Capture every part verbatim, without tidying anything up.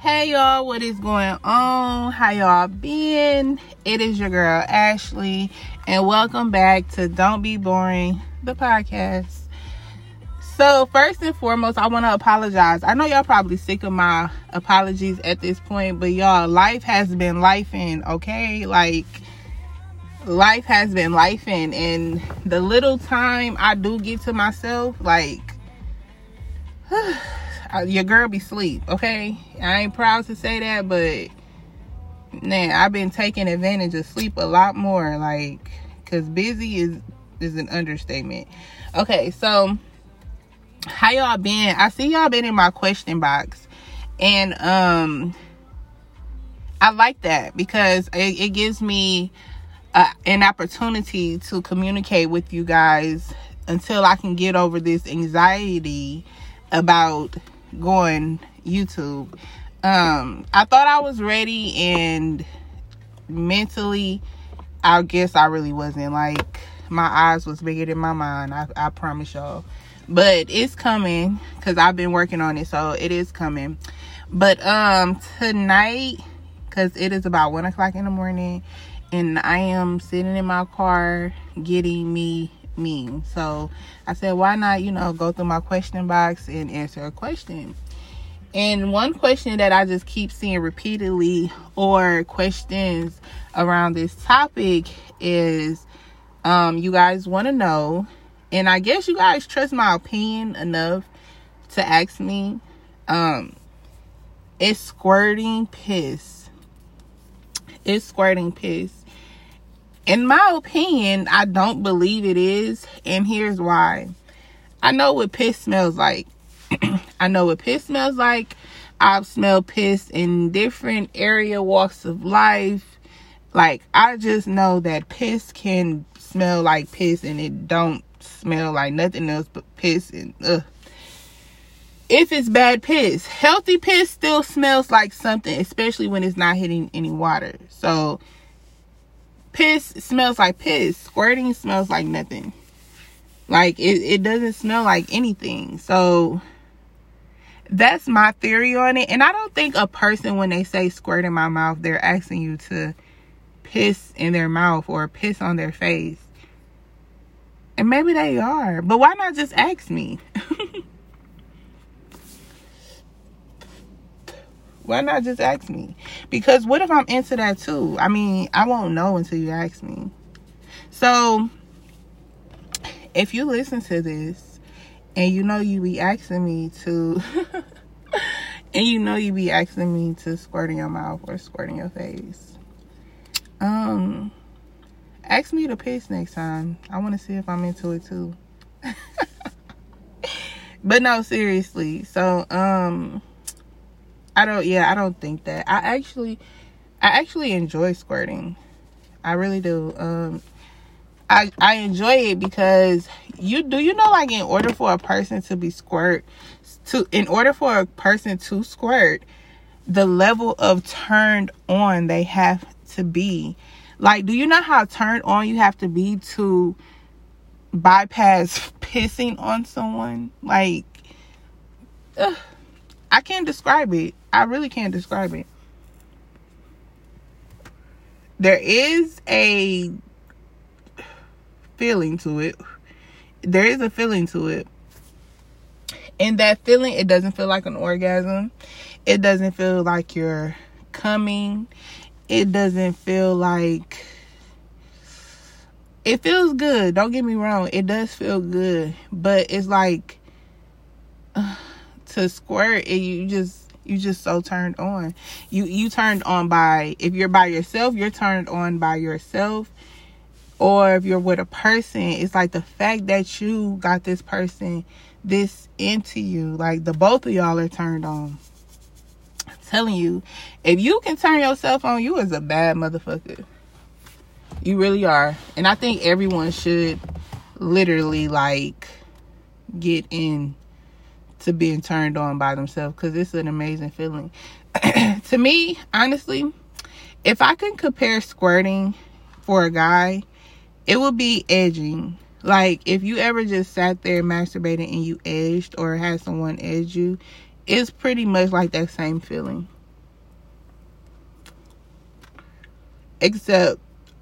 Hey y'all, what is going on? How y'all been? It is your girl Ashley, and welcome back to Don't Be Boring, the podcast. So first and foremost, I want to apologize. I know y'all probably sick of my apologies at this point, but y'all, life has been lifing, okay? Like, life has been lifing, and the little time I do get to myself, like, your girl be sleep, okay? I ain't proud to say that, but man, I've been taking advantage of sleep a lot more, like, because busy is is an understatement. Okay, so how y'all been? I see y'all been in my question box, and um I like that because it, it gives me uh, an opportunity to communicate with you guys until I can get over this anxiety about going YouTube. um I thought I was ready, and mentally I guess I really wasn't. Like, my eyes was bigger than my mind. I, I promise y'all, but it's coming because I've been working on it, so it is coming. But um tonight, because it is about one o'clock in the morning, and I am sitting in my car getting me me. So I said, why not, you know, go through my question box and answer a question. And one question that I just keep seeing repeatedly, or questions around this topic, is um you guys want to know, and I guess you guys trust my opinion enough to ask me, um is squirting piss? Is squirting piss? In my opinion, I don't believe it is, and here's why. I know what piss smells like. I know what piss smells like. I've smelled piss in different area walks of life. Like, I just know that piss can smell like piss, and it don't smell like nothing else but piss. And ugh. If it's bad piss, healthy piss still smells like something, especially when it's not hitting any water. So piss smells like piss. Squirting smells like nothing. Like, it, it doesn't smell like anything. So that's my theory on it. And I don't think a person, when they say squirt in my mouth, they're asking you to piss in their mouth or piss on their face. And maybe they are, but why not just ask me? Why not just ask me? Because what if I'm into that too? I mean, I won't know until you ask me. So if you listen to this and you know you be asking me to and you know you be asking me to squirt in your mouth or squirt in your face, um ask me to piss next time. I want to see if I'm into it too. But no, seriously. So um I don't, yeah, I don't think that. I actually, I actually enjoy squirting. I really do. Um, I, I enjoy it because you, do you know, like, in order for a person to be squirt, to, in order for a person to squirt, the level of turned on they have to be. Like, do you know how turned on you have to be to bypass pissing on someone? Like, ugh. I can't describe it. I really can't describe it. There is a feeling to it. There is a feeling to it. And that feeling, it doesn't feel like an orgasm. It doesn't feel like you're coming. It doesn't feel like... It feels good. Don't get me wrong. It does feel good. But it's like... Uh, to squirt, and you just you just so turned on. You you turned on by, if you're by yourself, you're turned on by yourself. Or if you're with a person, it's like the fact that you got this person this into you, like the both of y'all are turned on. I'm telling you, if you can turn yourself on, you is a bad motherfucker. You really are. And I think everyone should literally, like, get in to being turned on by themselves, because it's an amazing feeling. To me, honestly, if I can compare squirting for a guy, it would be edging. Like, if you ever just sat there masturbating and you edged or had someone edge you, it's pretty much like that same feeling. Except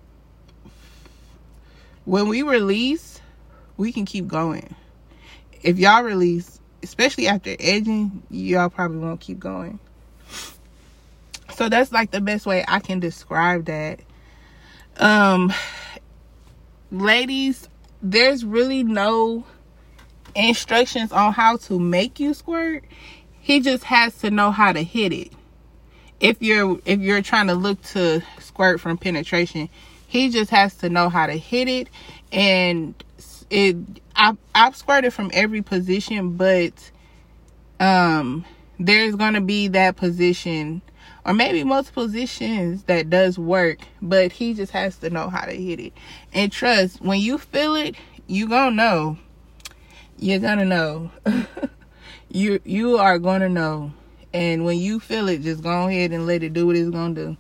when we release, we can keep going. If y'all release, especially after edging, y'all probably won't keep going. So that's like the best way I can describe that. Um, ladies, there's really no instructions on how to make you squirt. He just has to know how to hit it. If you're if you're trying to look to squirt from penetration, he just has to know how to hit it. And it I've, I've squirted from every position, but um there's gonna be that position, or maybe multiple positions, that does work, but he just has to know how to hit it. And trust, when you feel it, you gonna know. You're gonna know. you you are gonna know. And when you feel it, just go ahead and let it do what it's gonna do.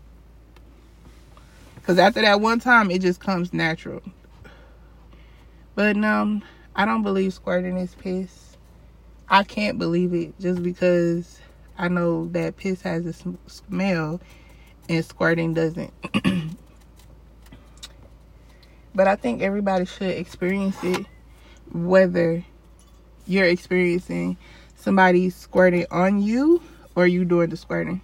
Because after that one time, it just comes natural. But no, I don't believe squirting is piss. I can't believe it just because I know that piss has a sm- smell and squirting doesn't. But I think everybody should experience it, whether you're experiencing somebody squirting on you or you doing the squirting.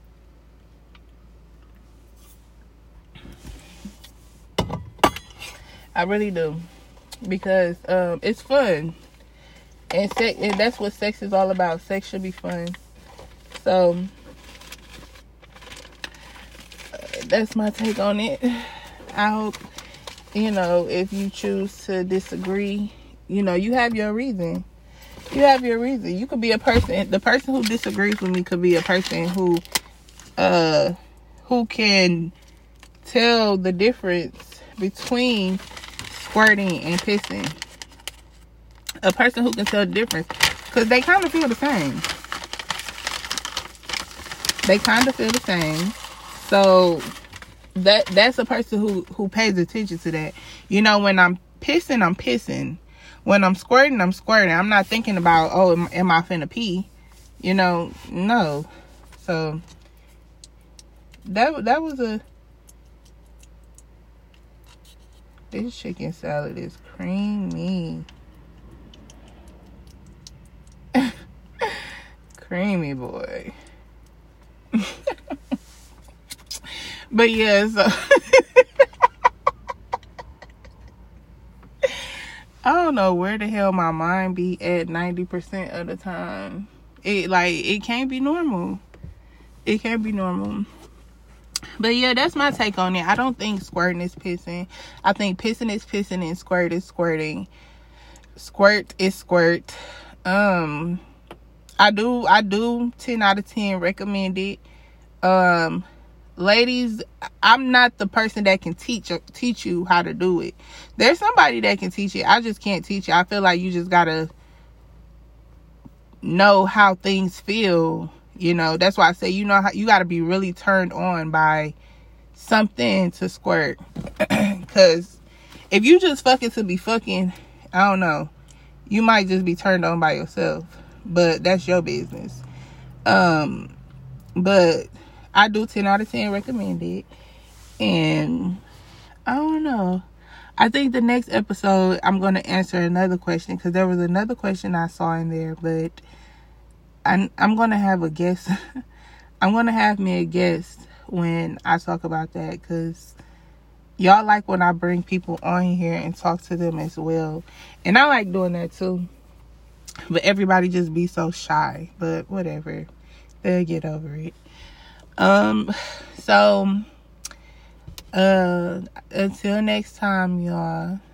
I really do, because um, it's fun, and, sex, and that's what sex is all about. Sex should be fun. So uh, that's my take on it. I hope, you know, if you choose to disagree, you know, you have your reason. You have your reason. You could be a person, the person who disagrees with me could be a person who, uh, who can tell the difference between squirting and pissing. A person who can tell the difference, because they kind of feel the same. They kind of feel the same. So that that's a person who who pays attention to that. You know, when I'm pissing, I'm pissing. When I'm squirting, I'm squirting. I'm not thinking about, oh, am, am I finna pee? You know, no. So that that was a. This chicken salad is creamy. Creamy boy. But yeah, so I don't know where the hell my mind be at ninety percent of the time. It like it can't be normal. It can't be normal. But yeah, that's my take on it. I don't think squirting is pissing. I think pissing is pissing and squirt is squirting. Squirt is squirt. Um, I do, I do ten out of ten recommend it. Um, ladies, I'm not the person that can teach teach you how to do it. There's somebody that can teach it. I just can't teach it. I feel like you just gotta know how things feel. You know, that's why I say, you know, how you got to be really turned on by something to squirt. Because if you just fucking to be fucking, I don't know, you might just be turned on by yourself. But that's your business. Um, but I do ten out of ten recommend it. And I don't know. I think the next episode, I'm going to answer another question. Because there was another question I saw in there, but I'm, I'm going to have a guest. I'm going to have me a guest when I talk about that, because y'all like when I bring people on here and talk to them as well. And I like doing that too. But everybody just be so shy. But whatever. They'll get over it. Um, so, uh, until next time, y'all.